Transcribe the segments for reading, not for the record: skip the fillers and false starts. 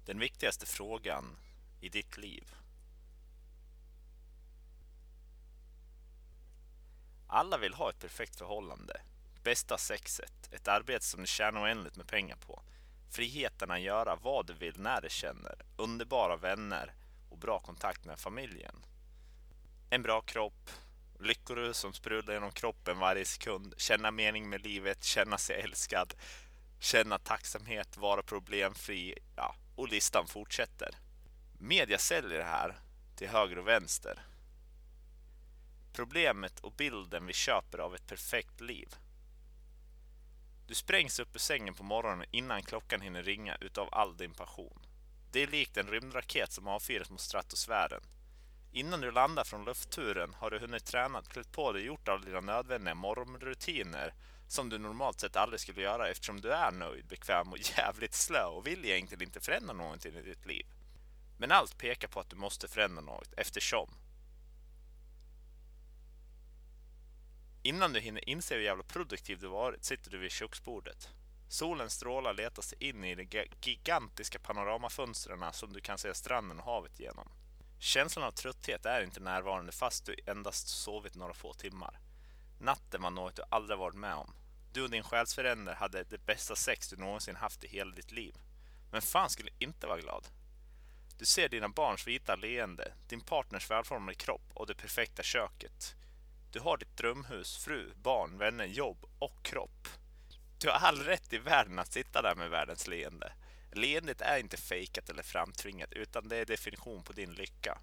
Den viktigaste frågan i ditt liv. Alla vill ha ett perfekt förhållande, bästa sexet, ett arbete som du tjänar oändligt med pengar på, friheten att göra vad du vill när du känner, underbara vänner och bra kontakt med familjen. En bra kropp, lyckorus som sprudlar genom kroppen varje sekund, känna mening med livet, känna sig älskad, känna tacksamhet, vara problemfri, och listan fortsätter. Media säljer det här till höger och vänster. Problemet och bilden vi köper av ett perfekt liv. Du sprängs upp ur sängen på morgonen innan klockan hinner ringa utav all din passion. Det är likt en rymdraket som avfyras mot stratosfären. Innan du landar från luftturen har du hunnit träna, klätt på dig och gjort alla dina nödvändiga morgonrutiner som du normalt sett aldrig skulle göra eftersom du är nöjd, bekväm och jävligt slö och vill egentligen inte förändra någonting i ditt liv. Men allt pekar på att du måste förändra något eftersom. Innan du hinner inse hur jävla produktiv du varit sitter du vid köksbordet. Solens strålar letar sig in i de gigantiska panoramafönstren som du kan se stranden och havet genom. Känslan av trötthet är inte närvarande fast du endast sovit några få timmar. Natten var något du aldrig varit med om. Du och din själsförälder hade det bästa sex du någonsin haft i hela ditt liv. Men fan skulle inte vara glad. Du ser dina barns vita leende, din partners välformade kropp och det perfekta köket. Du har ditt drömhus, fru, barn, vänner, jobb och kropp. Du har all rätt i världen att sitta där med världens leende. Leendet är inte fejkat eller framtvingat utan det är definition på din lycka.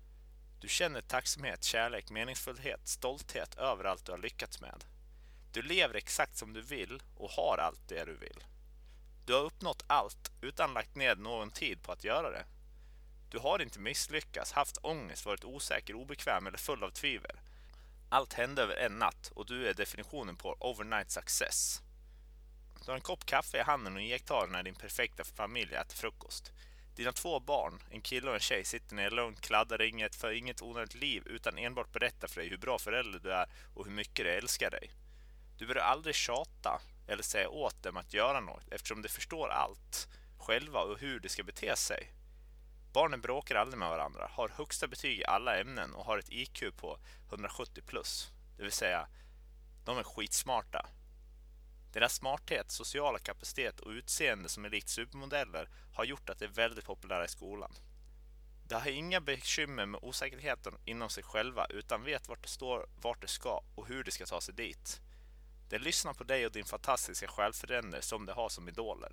Du känner tacksamhet, kärlek, meningsfullhet, stolthet över allt du har lyckats med. Du lever exakt som du vill och har allt det du vill. Du har uppnått allt utan lagt ned någon tid på att göra det. Du har inte misslyckats, haft ångest, varit osäker, obekväm eller full av tvivel. Allt hände över en natt och du är definitionen på overnight success. Du har en kopp kaffe i handen och iakttar när din perfekta familj äter frukost. Dina 2 barn, en kille och en tjej, sitter ner lugnt, kladdar inget för inget onödigt liv utan enbart berättar för dig hur bra förälder du är och hur mycket de älskar dig. Du börjar aldrig tjata eller säga åt dem att göra något eftersom de förstår allt själva och hur de ska bete sig. Barnen bråkar aldrig med varandra, har högsta betyg i alla ämnen och har ett IQ på 170 plus. Det vill säga, de är skitsmarta. Deras smarthet, sociala kapacitet och utseende som är likt supermodeller har gjort att de är väldigt populära i skolan. De har inga bekymmer med osäkerheten inom sig själva utan vet vart de står, vart de ska och hur de ska ta sig dit. De lyssnar på dig och din fantastiska självförändrare som de har som idoler.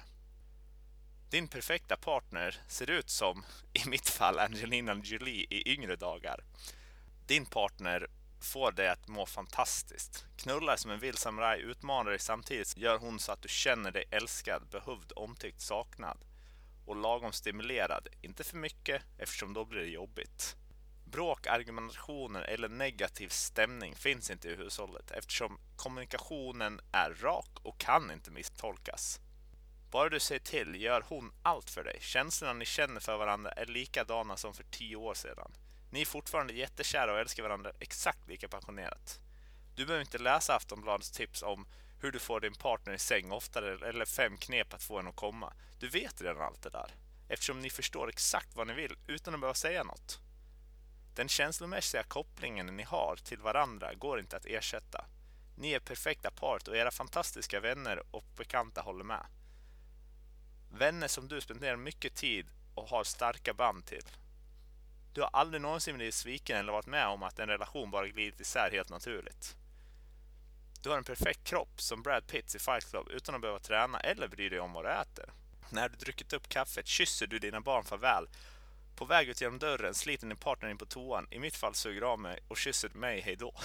Din perfekta partner ser ut som, i mitt fall, Angelina Jolie i yngre dagar. Din partner får dig att må fantastiskt. Knullar som en vild samuraj, utmanar dig samtidigt gör hon så att du känner dig älskad, behövd, omtyckt, saknad. Och lagom stimulerad, inte för mycket eftersom då blir det jobbigt. Bråk, argumentationer eller negativ stämning finns inte i hushållet eftersom kommunikationen är rak och kan inte misstolkas. Bara du säger till gör hon allt för dig. Känslorna ni känner för varandra är likadana som för 10 år sedan. Ni är fortfarande jättekära och älskar varandra exakt lika passionerat. Du behöver inte läsa Aftonbladets tips om hur du får din partner i säng oftare eller 5 knep att få henne att komma. Du vet redan allt det där. Eftersom ni förstår exakt vad ni vill utan att behöva säga något. Den känslomässiga kopplingen ni har till varandra går inte att ersätta. Ni är perfekta paret och era fantastiska vänner och bekanta håller med. Vänner som du spenderar mycket tid och har starka band till. Du har aldrig någonsin blivit sviken eller varit med om att en relation bara glidit isär helt naturligt. Du har en perfekt kropp som Brad Pitt i Fight Club utan att behöva träna eller bry dig om vad du äter. När du druckit upp kaffet kysser du dina barn farväl. På väg ut genom dörren sliter din partner in på toan. I mitt fall suger av mig och kysser mig hejdå.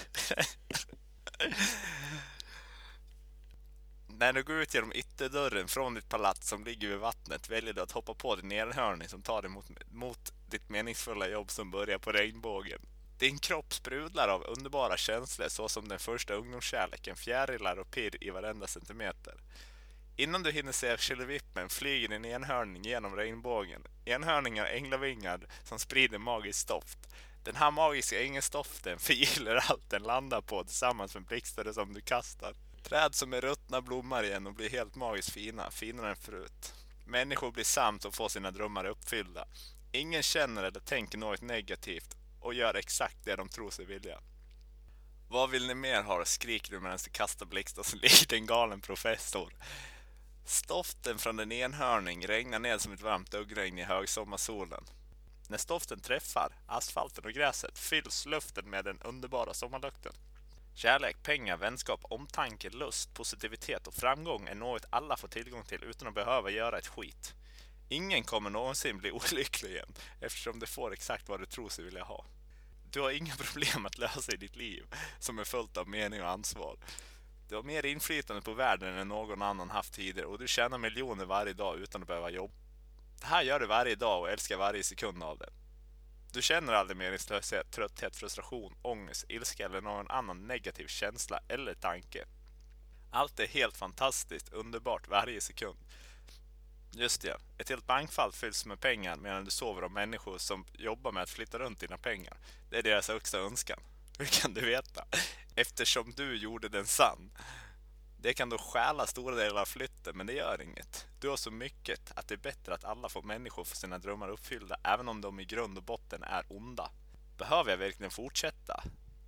När du går ut genom ytterdörren från ditt palats som ligger vid vattnet väljer du att hoppa på din enhörning som tar dig mot ditt meningsfulla jobb som börjar på regnbågen. Din kropp sprudlar av underbara känslor såsom den första ungdomskärleken, fjärilar och pirr i varenda centimeter. Innan du hinner se killevippen flyger din enhörning genom regnbågen. Enhörningar har änglavingar som sprider magisk stoft. Den här magiska ängelstoften förgillar allt den landar på tillsammans med blixtar som du kastar. Träd som är ruttna blommar igen och blir helt magiskt fina, finare än förut. Människor blir sams och får sina drömmar uppfyllda. Ingen känner eller tänker något negativt och gör exakt det de tror sig vilja. Vad vill ni mer ha? Skriker du medan du kastar blixtar som likt en galen professor. Stoften från en enhörning regnar ned som ett varmt duggregn i högsommarsolen. När stoften träffar asfalten och gräset fylls luften med den underbara sommarlukten. Kärlek, pengar, vänskap, omtanke, lust, positivitet och framgång är något alla får tillgång till utan att behöva göra ett skit. Ingen kommer någonsin bli olycklig igen eftersom du får exakt vad du tror sig vilja ha. Du har inga problem att lösa i ditt liv som är fullt av mening och ansvar. Du har mer inflytande på världen än någon annan haft tidigare och du tjänar miljoner varje dag utan att behöva jobba. Det här gör du varje dag och älskar varje sekund av det. Du känner aldrig meningslöshet, trötthet, frustration, ångest, ilska eller någon annan negativ känsla eller tanke. Allt är helt fantastiskt, underbart varje sekund. Just det, ett helt bankfall fylls med pengar medan du sover om människor som jobbar med att flytta runt dina pengar. Det är deras högsta önskan. Hur kan du veta? Eftersom du gjorde den sann. Det kan då stjäla stora delar av flytten, men det gör inget. Du har så mycket att det är bättre att alla får människor för sina drömmar uppfyllda, även om de i grund och botten är onda. Behöver jag verkligen fortsätta?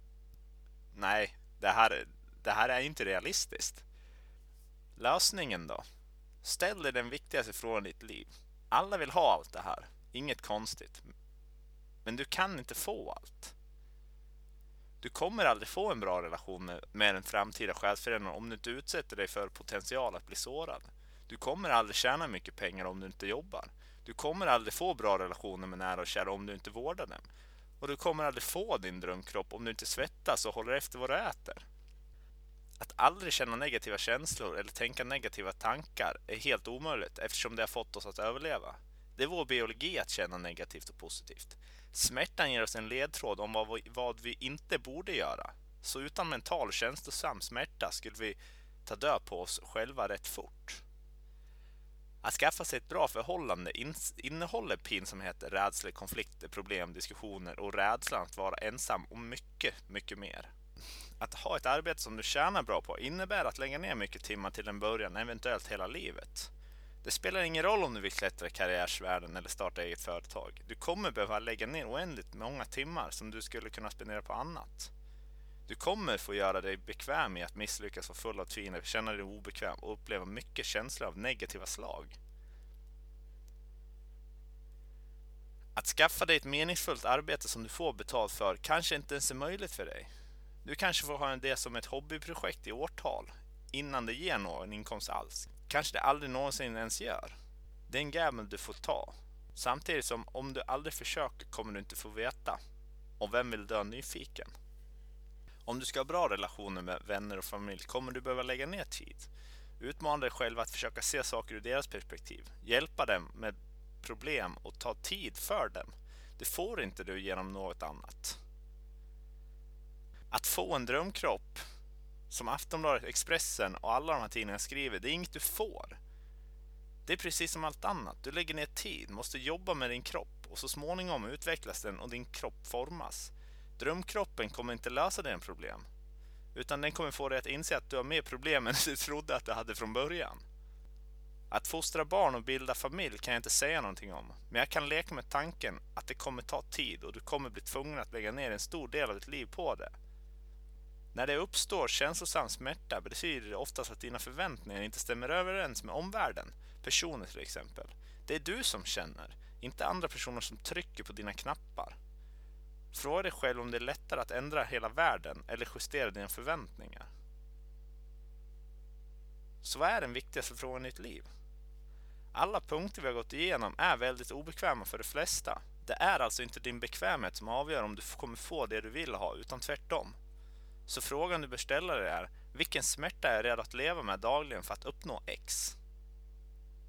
Nej, det här är inte realistiskt. Lösningen då? Ställ dig den viktigaste frågan i ditt liv. Alla vill ha allt det här, inget konstigt. Men du kan inte få allt. Du kommer aldrig få en bra relation med en framtida chefsförändring om du inte utsätter dig för potential att bli sårad. Du kommer aldrig tjäna mycket pengar om du inte jobbar. Du kommer aldrig få bra relationer med nära och kära om du inte vårdar dem. Och du kommer aldrig få din drömkropp om du inte svettas och håller efter vad du äter. Att aldrig känna negativa känslor eller tänka negativa tankar är helt omöjligt eftersom det har fått oss att överleva. Det är vår biologi att känna negativt och positivt. Smärtan ger oss en ledtråd om vad vi inte borde göra. Så utan mental och känslosam smärta skulle vi ta död på oss själva rätt fort. Att skaffa sig ett bra förhållande innehåller pinsamheter, rädsla, konflikter, problem, diskussioner och rädslan att vara ensam och mycket, mycket mer. Att ha ett arbete som du tjänar bra på innebär att lägga ner mycket timmar till en början, eventuellt hela livet. Det spelar ingen roll om du vill klättra i karriärsvärlden eller starta eget företag. Du kommer behöva lägga ner oändligt många timmar som du skulle kunna spendera på annat. Du kommer få göra dig bekväm i att misslyckas och full av tvivel, känna dig obekväm och uppleva mycket känslor av negativa slag. Att skaffa dig ett meningsfullt arbete som du får betalt för kanske inte ens är möjligt för dig. Du kanske får ha det som ett hobbyprojekt i årtal innan det ger någon inkomst alls. Kanske det aldrig någonsin ens gör. Det är en gamble du får ta. Samtidigt som om du aldrig försöker kommer du inte få veta. Och vem vill dö nyfiken? Om du ska ha bra relationer med vänner och familj kommer du behöva lägga ner tid. Utmana dig själv att försöka se saker ur deras perspektiv. Hjälpa dem med problem och ta tid för dem. Det får inte du genom något annat. Att få en drömkropp som Aftonbladet, Expressen och alla de här tidningarna skriver, det är inget du får. Det är precis som allt annat. Du lägger ner tid, måste jobba med din kropp och så småningom utvecklas den och din kropp formas. Drömkroppen kommer inte lösa dina problem, utan den kommer få dig att inse att du har mer problem än du trodde att du hade från början. Att fostra barn och bilda familj kan jag inte säga någonting om, men jag kan leka med tanken att det kommer ta tid och du kommer bli tvungen att lägga ner en stor del av ditt liv på det. När det uppstår känslosam smärta betyder det oftast att dina förväntningar inte stämmer överens med omvärlden, personer till exempel. Det är du som känner, inte andra personer som trycker på dina knappar. Fråga dig själv om det är lättare att ändra hela världen eller justera dina förväntningar. Så vad är den viktigaste frågan i ditt liv? Alla punkter vi har gått igenom är väldigt obekväma för de flesta. Det är alltså inte din bekvämhet som avgör om du kommer få det du vill ha, utan tvärtom. Så frågan du bör ställa dig är, vilken smärta är jag redo att leva med dagligen för att uppnå X?